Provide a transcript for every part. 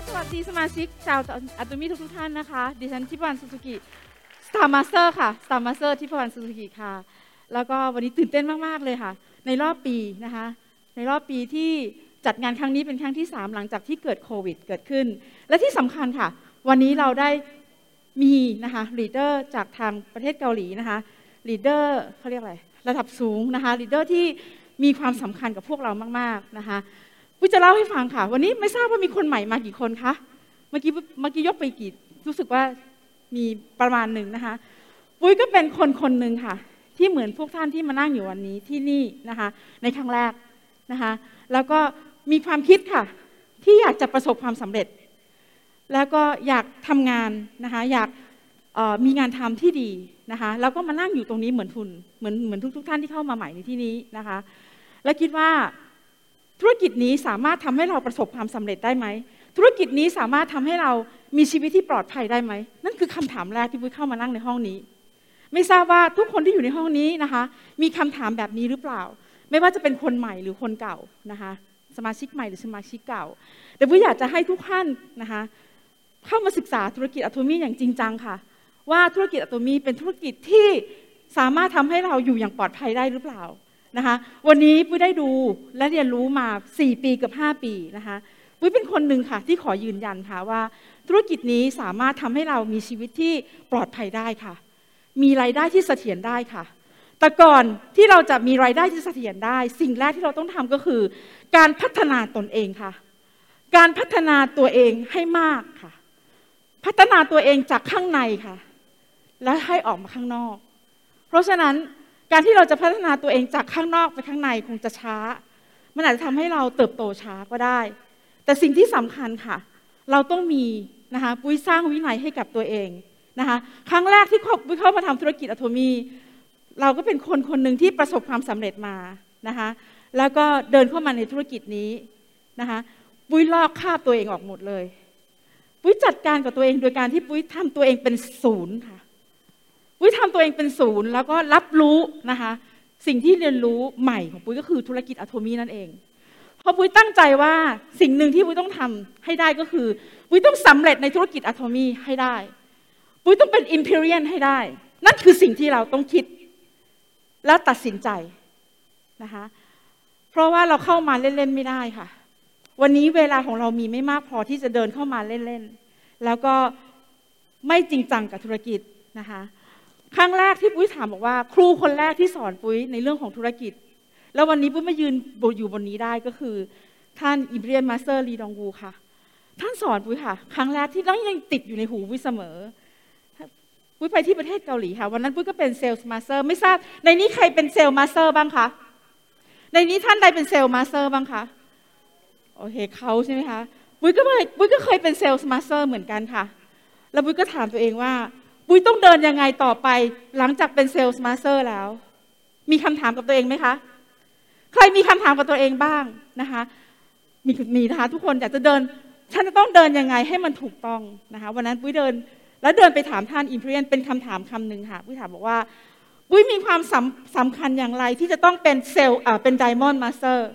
สวัสดีสมาชิกชาวอะโตมี่ทุกท่านนะคะดิฉันทิพวรรณซูซูกิสตาร์มาสเตอร์ค่ะสตาร์มาสเตอร์ทิพวรรณซูซูกิค่ะแล้วก็วันนี้ตื่นเต้นมากๆเลยค่ะในรอบปีนะคะในรอบปีที่จัดงานครั้งนี้เป็นครั้งที่3หลังจากที่เกิดโควิดเกิดขึ้นและที่สำคัญค่ะวันนี้เราได้มีนะคะลีดเดอร์จากทางประเทศเกาหลีนะคะลีดเดอร์เขาเรียกอะไรระดับสูงนะคะลีดเดอร์ที่มีความสำคัญกับพวกเรามากๆนะคะปุ้ยจะเล่าให้ฟังค่ะวันนี้ไม่ทราบว่ามีคนใหม่มากี่คนคะเมื่อกี้ยกไปกี่รู้สึกว่ามีประมาณหนึ่งนะคะปุ้ยก็เป็นคนหนึ่งค่ะที่เหมือนพวกท่านที่มานั่งอยู่วันนี้ที่นี่นะคะในครั้งแรกนะคะแล้วก็มีความคิดค่ะที่อยากจะประสบความสำเร็จแล้วก็อยากทำงานนะคะอยากมีงานทำที่ดีนะคะแล้วก็มานั่งอยู่ตรงนี้เหมือนทุกท่านที่เข้ามาใหม่ในที่นี้นะคะและคิดว่าธุรกิจนี้สามารถทำให้เราประสบความสำเร็จได้ไหมธุรกิจนี้สามารถทำให้เรามีชีวิตที่ปลอดภัยได้ไหมนั่นคือคำถามแรกที่ปุ้ยเข้ามานั่งในห้องนี้ไม่ทราบว่าทุกคนที่อยู่ในห้องนี้นะคะมีคำถามแบบนี้หรือเปล่าไม่ว่าจะเป็นคนใหม่หรือคนเก่านะคะสมาชิกใหม่หรือสมาชิกเก่าแต่ปุ้ยอยากจะให้ทุกท่านนะคะเข้ามาศึกษาธุรกิจอะโตมี่อย่างจริงจังค่ะว่าธุรกิจอะโตมี่เป็นธุรกิจที่สามารถทำให้เราอยู่อย่างปลอดภัยได้หรือเปล่านะคะวันนี้ปุ้ยได้ดูและเรียนรู้มา4 ปีกับ5 ปีนะคะปุ้ยเป็นคนหนึ่งค่ะที่ขอยืนยันค่ะว่าธุรกิจนี้สามารถทำให้เรามีชีวิตที่ปลอดภัยได้ค่ะมีรายได้ที่เสถียรได้ค่ะแต่ก่อนที่เราจะมีรายได้ที่เสถียรได้สิ่งแรกที่เราต้องทำก็คือการพัฒนาตนเองค่ะการพัฒนาตัวเองให้มากค่ะพัฒนาตัวเองจากข้างในค่ะและให้ออกมาข้างนอกเพราะฉะนั้นการที่เราจะพัฒนาตัวเองจากข้างนอกไปข้างในคงจะช้ามันอาจจะทำให้เราเติบโตช้าก็ได้แต่สิ่งที่สำคัญค่ะเราต้องมีนะคะปุ้ยสร้างวินัยให้กับตัวเองนะคะครั้งแรกที่ปุ้ยเข้ามาทำธุรกิจอะโตมี่เราก็เป็นคนหนึ่งที่ประสบความสำเร็จมานะคะแล้วก็เดินเข้ามาในธุรกิจนี้นะคะปุ้ยลอกคราบตัวเองออกหมดเลยปุ้ยจัดการกับตัวเองโดยการที่ปุ้ยทำตัวเองเป็นศูนย์ค่ะปุ้ยทำตัวเองเป็นศูนย์แล้วก็รับรู้นะคะสิ่งที่เรียนรู้ใหม่ของปุ้ยก็คือธุรกิจอะโตมี่นั่นเองเพราะปุ้ยตั้งใจว่าสิ่งหนึ่งที่ปุ้ยต้องทำให้ได้ก็คือปุ้ยต้องสำเร็จในธุรกิจอะโตมี่ให้ได้ปุ้ยต้องเป็นอิมพีเรียลให้ได้นั่นคือสิ่งที่เราต้องคิดและตัดสินใจนะคะเพราะว่าเราเข้ามาเล่นๆไม่ได้ค่ะวันนี้เวลาของเรามีไม่มากพอที่จะเดินเข้ามาเล่นๆแล้วก็ไม่จริงจังกับธุรกิจนะคะครั้งแรกที่ปุ้ยถามบอกว่าครูคนแรกที่สอนปุ้ยในเรื่องของธุรกิจแล้ววันนี้ปุ้ยมายืนอยู่บนนี้ได้ก็คือท่านอิมเรียนมาสเตอร์ลีดองวูค่ะท่านสอนปุ้ยค่ะครั้งแรกที่ต้องยังติดอยู่ในหูปุ้ยเสมอปุ้ยไปที่ประเทศเกาหลีค่ะวันนั้นปุ้ยก็เป็นเซลส์มาสเตอร์ไม่ทราบในนี้ใครเป็นเซลส์มาสเตอร์บ้างคะในนี้ท่านใดเป็นเซลส์มาสเตอร์บ้างคะโอเคเขาใช่ไหมคะปุ้ยก็เคยเป็นเซลส์มาสเตอร์เหมือนกันค่ะแล้วปุ้ยก็ถามตัวเองว่าปุ้ยต้องเดินยังไงต่อไปหลังจากเป็นเซลส์มาสเตอร์แล้วมีคำถามกับตัวเองไหมคะใครมีคำถามกับตัวเองบ้างนะคะมีนะคะทุกคนอยากจะเดินฉันจะต้องเดินยังไงให้มันถูกต้องนะคะวันนั้นปุ้ยเดินไปถามท่านอิมพีเรียนเป็นคำถามคำหนึ่งค่ะปุ้ยถามบอกว่าปุ้ยมีความสำคัญอย่างไรที่จะต้องเป็นเซลล์เป็นไดมอนด์มาสเตอร์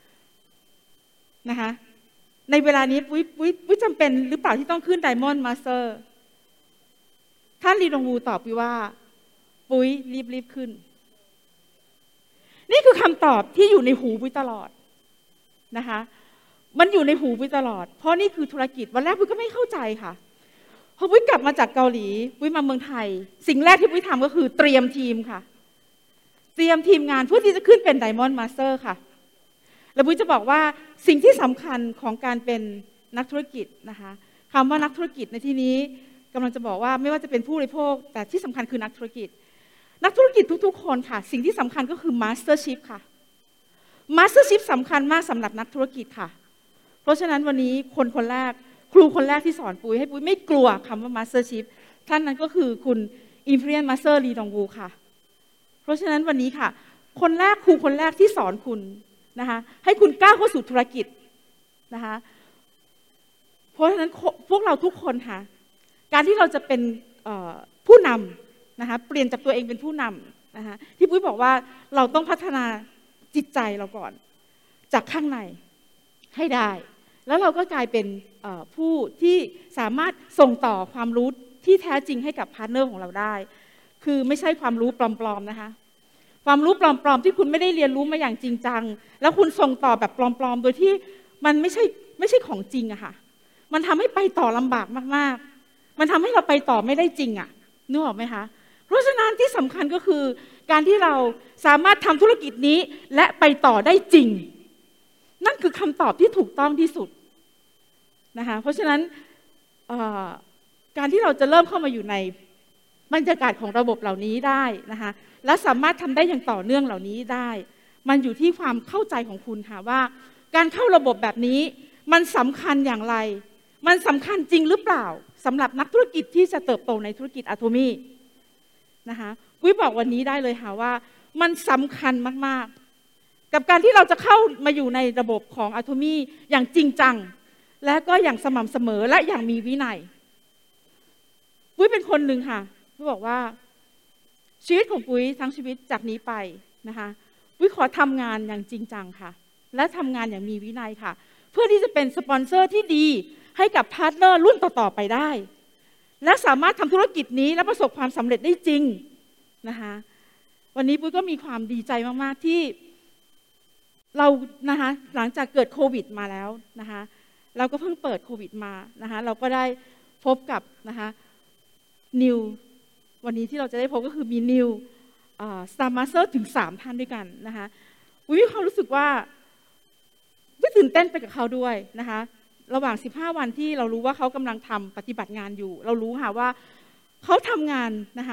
นะคะในเวลานี้ปุ้ยจำเป็นหรือเปล่าที่ต้องขึ้นไดมอนด์มาสเตอร์ท่านลีดงวูตอบปุ้ยว่าปุ้ยรีบขึ้นนี่คือคำตอบที่อยู่ในหูปุ้ยตลอดนะคะมันอยู่ในหูปุ้ยตลอดเพราะนี่คือธุรกิจวันแรกปุ้ยก็ไม่เข้าใจค่ะพอปุ้ยกลับมาจากเกาหลีปุ้ยมาเมืองไทยสิ่งแรกที่ปุ้ยทำก็คือเตรียมทีมค่ะเตรียมทีมงานเพื่อที่จะขึ้นเป็นไดมอนด์มาสเตอร์ค่ะแล้วปุ้ยจะบอกว่าสิ่งที่สำคัญของการเป็นนักธุรกิจนะคะคำว่านักธุรกิจในที่นี้กำลังจะบอกว่าไม่ว่าจะเป็นผู้บริโภคแต่ที่สำคัญคือนักธุรกิจทุกๆคนค่ะสิ่งที่สำคัญก็คือมาสเตอร์ชิพค่ะมาสเตอร์ชิพสำคัญมากสำหรับนักธุรกิจค่ะเพราะฉะนั้นวันนี้คนแรกครูคนแรกที่สอนปุ้ยให้ปุ้ยไม่กลัวคำว่ามาสเตอร์ชิพท่านนั้นก็คือคุณอินฟลูเอนซ์มาสเตอร์ลีดองวูค่ะเพราะฉะนั้นวันนี้ค่ะครูคนแรกที่สอนคุณนะคะให้คุณก้าวเข้าสู่ธุรกิจนะคะเพราะฉะนั้นพวกเราทุกคนค่ะการที่เราจะเป็นผู้นำนะคะเปลี่ยนจากตัวเองเป็นผู้นำนะคะที่ปุ้ยบอกว่าเราต้องพัฒนาจิตใจเราก่อนจากข้างในให้ได้แล้วเราก็กลายเป็นผู้ที่สามารถส่งต่อความรู้ที่แท้จริงให้กับพาร์ทเนอร์ของเราได้คือไม่ใช่ความรู้ปลอมๆนะคะความรู้ปลอมๆที่คุณไม่ได้เรียนรู้มาอย่างจริงจังแล้วคุณส่งต่อแบบปลอมๆโดยที่มันไม่ใช่ของจริงอะค่ะมันทำให้ไปต่อลำบากมากๆมันทำให้เราไปต่อไม่ได้จริงอะนึกออกไหมคะเพราะฉะนั้นที่สำคัญก็คือการที่เราสามารถทำธุรกิจนี้และไปต่อได้จริงนั่นคือคำตอบที่ถูกต้องที่สุดนะคะเพราะฉะนั้นการที่เราจะเริ่มเข้ามาอยู่ในบรรยากาศของระบบเหล่านี้ได้นะคะและสามารถทำได้อย่างต่อเนื่องเหล่านี้ได้มันอยู่ที่ความเข้าใจของคุณค่ะว่าการเข้าระบบแบบนี้มันสำคัญอย่างไรมันสำคัญจริงหรือเปล่าสำหรับนักธุรกิจที่จะเติบโตในธุรกิจอะโทมี่นะคะปุ้ยบอกวันนี้ได้เลยค่ะว่ามันสำคัญมากๆกับการที่เราจะเข้ามาอยู่ในระบบของอะโทมี่อย่างจริงจังและก็อย่างสม่ำเสมอและอย่างมีวินัยปุ้ยเป็นคนหนึ่งค่ะปุ้ยบอกว่าชีวิตของปุ้ยทั้งชีวิตจากนี้ไปนะคะปุ้ยขอทำงานอย่างจริงจังค่ะและทำงานอย่างมีวินัยค่ะเพื่อที่จะเป็นสปอนเซอร์ที่ดีให้กับพาร์ทเนอร์รุ่นต่อๆไปได้และสามารถทำธุรกิจนี้และประสบความสำเร็จได้จริงนะคะวันนี้ปุ้ยก็มีความดีใจมากๆที่เรานะคะหลังจากเกิดโควิดมาแล้วนะคะเราก็เพิ่งเปิดโควิดมานะคะเราก็ได้พบกับนะคะนิววันนี้ที่เราจะได้พบก็คือมีนิวสตาร์มาสเตอร์ถึง3ท่านด้วยกันนะคะปุ้ยมีความรู้สึกว่าปุ้ยตื่นเต้นไปกับเขาด้วยนะคะระหว่าง15วันที่เรารู้ว่าเขากำลังทำปฏิบัติงานอยู่เรารู้ค่ะว่าเขาทำงานนะคะ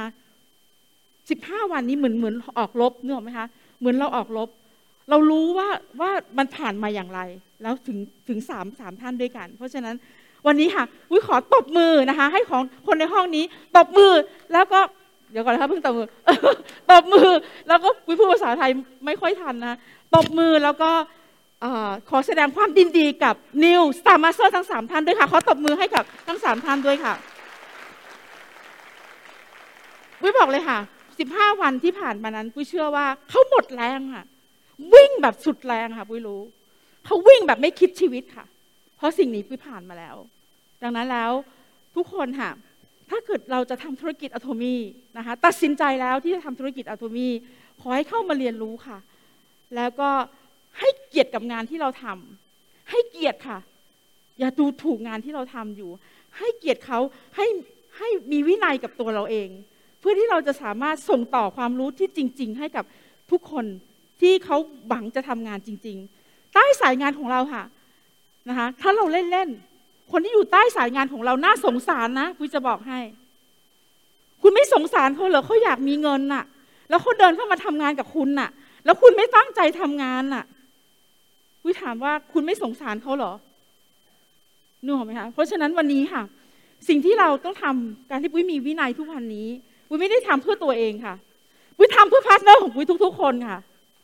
15วันนี้เหมือนออกรบนึกออกไหมคะเหมือนเราออกรบเรารู้ว่ามันผ่านมาอย่างไรแล้วถึง3ท่านด้วยกันเพราะฉะนั้นวันนี้ค่ะวิขอตบมือนะคะให้ของคนในห้องนี้ตบมือแล้วก็เดี๋ยวก่อนนะคะเพิ่งตบมือ ตบมือแล้วก็วิพูดภาษาไทยไม่ค่อยทันนะตบมือแล้วก็ขอแสดงความยินดีกับนิวสตาร์มาสเตอร์ทั้ง3ท่านด้วยค่ะขอตบมือให้กับทั้ง3ท่านด้วยค่ะวิบอกเลยค่ะ15วันที่ผ่านมานั้นปุ้ยเชื่อว่าเขาหมดแรงค่ะวิ่งแบบสุดแรงค่ะปุ้ยรู้เขาวิ่งแบบไม่คิดชีวิตค่ะเพราะสิ่งนี้ปุ้ยผ่านมาแล้วดังนั้นแล้วทุกคนค่ะถ้าเกิดเราจะทำธุรกิจอะโทมี่นะคะตัดสินใจแล้วที่จะทำธุรกิจอะโทมี่ขอให้เข้ามาเรียนรู้ค่ะแล้วก็ให้เกียรติกับงานที่เราทำให้เกียรติค่ะอย่าดูถูกงานที่เราทำอยู่ให้เกียรติเขาให้มีวินัยกับตัวเราเองเพื่อที่เราจะสามารถส่งต่อความรู้ที่จริงๆให้กับทุกคนที่เขาหวังจะทำงานจริงๆใต้สายงานของเราค่ะนะคะถ้าเราเล่นๆคนที่อยู่ใต้สายงานของเราน่าสงสารนะปุ้ยจะบอกให้คุณไม่สงสารเขาเหรอเขาอยากมีเงินน่ะแล้วเขาเดินเข้ามาทำงานกับคุณน่ะแล้วคุณไม่ตั้งใจทำงานน่ะปุ้ยถามว่าคุณไม่สงสารเขาเหรอนึกออกไหมคะเพราะฉะนั้นวันนี้ค่ะสิ่งที่เราต้องทำการที่ปุ้ยมีวินัยทุกวันนี้ปุ้ยไม่ได้ทำเพื่อตัวเองค่ะปุ้ยทำเพื่อพาร์ทเนอร์ของปุ้ยทุกๆคนค่ะ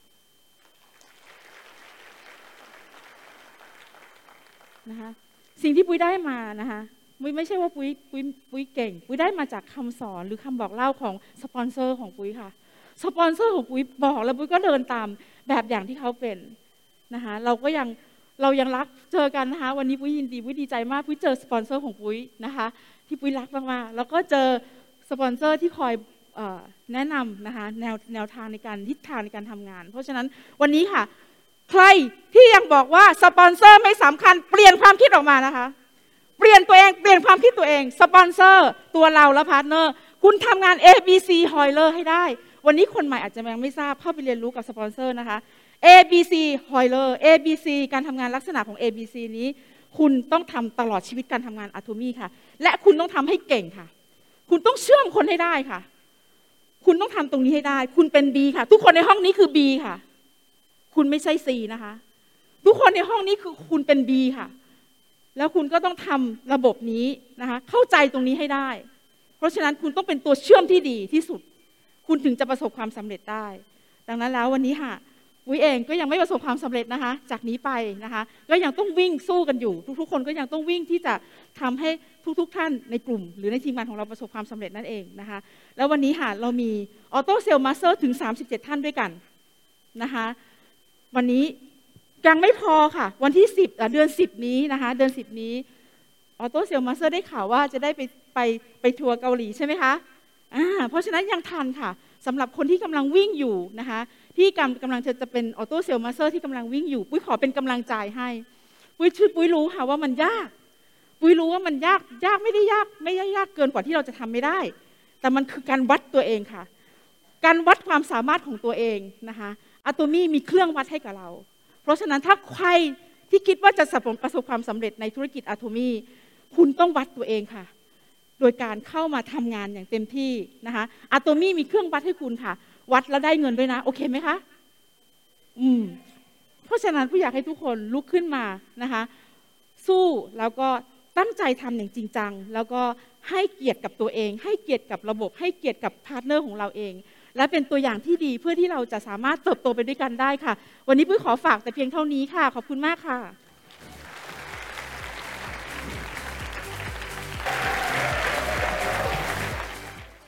นะคะสิ่งที่ปุ้ยได้มานะคะปุ้ยไม่ใช่ว่าปุ้ยเก่งปุ้ยได้มาจากคำสอนหรือคำบอกเล่าของสปอนเซอร์ของปุ้ยค่ะสปอนเซอร์ของปุ้ยบอกแล้วปุ้ยก็เดินตามแบบอย่างที่เขาเป็นนะคะเรายังรักเจอกันนะคะวันนี้ปุ้ยยินดีปุ้ยดีใจมากปุ้ยเจอสปอนเซอร์ของปุ้ยนะคะที่ปุ้ยรักมากๆแล้วก็เจอสปอนเซอร์ที่คอยแนะนำนะคะแนวทางในการทิศทางในการทำงานเพราะฉะนั้นวันนี้ค่ะใครที่ยังบอกว่าสปอนเซอร์ไม่สำคัญเปลี่ยนความคิดออกมานะคะเปลี่ยนตัวเองเปลี่ยนความคิดตัวเองสปอนเซอร์ตัวเราและพาร์ทเนอร์คุณทำงาน ABC Hoiler ให้ได้วันนี้คนใหม่อาจจะยังไม่ทราบเข้าไปเรียนรู้กับสปอนเซอร์นะคะ ABC Hoiler ABC การทำงานลักษณะของ ABC นี้คุณต้องทำตลอดชีวิตการทำงานอะโทมี่ค่ะและคุณต้องทำให้เก่งค่ะคุณต้องเชื่อมคนให้ได้ค่ะคุณต้องทำตรงนี้ให้ได้คุณเป็น B ค่ะทุกคนในห้องนี้คือ B ค่ะคุณไม่ใช่ C นะคะทุกคนในห้องนี้คือคุณเป็น B ค่ะแล้วคุณก็ต้องทำระบบนี้นะคะเข้าใจตรงนี้ให้ได้เพราะฉะนั้นคุณต้องเป็นตัวเชื่อมที่ดีที่สุดคุณถึงจะประสบความสำเร็จได้ดังนั้นแล้ววันนี้ค่ะวิเองก็ยังไม่ประสบความสำเร็จนะคะจากนี้ไปนะคะก็ยังต้องวิ่งสู้กันอยู่ทุกๆคนก็ยังต้องวิ่งที่จะทำให้ทุกท่านในกลุ่มหรือในทีมงานของเราประสบความสำเร็จนั่นเองนะคะแล้ววันนี้ค่ะเรามีออโต้เซลล์มาสเตอร์ถึง37ท่านด้วยกันนะคะวันนี้ยังไม่พอค่ะวันที่10เดือน10นี้นะคะเดือน10นี้ออโต้เซลมาสเตอร์ได้ข่าวว่าจะได้ไปทัวร์เกาหลีใช่ไหมคะเพราะฉะนั้นยังทันค่ะสำหรับคนที่กำลังวิ่งอยู่นะคะที่กำลังจะเป็นออโต้เซลมาสเตอร์ที่กำลังวิ่งอยู่ปุ้ยขอเป็นกำลังใจให้ปุ้ยรู้ค่ะว่ามันยากปุ้ยรู้ว่ามันยากไม่ได้ยากเกินกว่าที่เราจะทำไม่ได้แต่มันคือการวัดตัวเองค่ะการวัดความสามารถของตัวเองนะคะอะโตมี่มีเครื่องวัดให้กับเราเพราะฉะนั้นถ้าใครที่คิดว่าจะประสบความสำเร็จในธุรกิจอะโตมี่คุณต้องวัดตัวเองค่ะโดยการเข้ามาทำงานอย่างเต็มที่นะคะอะโตมี่มีเครื่องวัดให้คุณค่ะวัดแล้วได้เงินด้วยนะโอเคไหมคะเพราะฉะนั้นผู้อยากให้ทุกคนลุกขึ้นมานะคะสู้แล้วก็ตั้งใจทำอย่างจริงจังแล้วก็ให้เกียรติกับตัวเองให้เกียรติกับระบบให้เกียรติกับพาร์ทเนอร์ของเราเองและเป็นตัวอย่างที่ดีเพื่อที่เราจะสามารถเติบโตไปด้วยกันได้ค่ะวันนี้ปุ้ยขอฝากแต่เพียงเท่านี้ค่ะขอบคุณมากค่ะ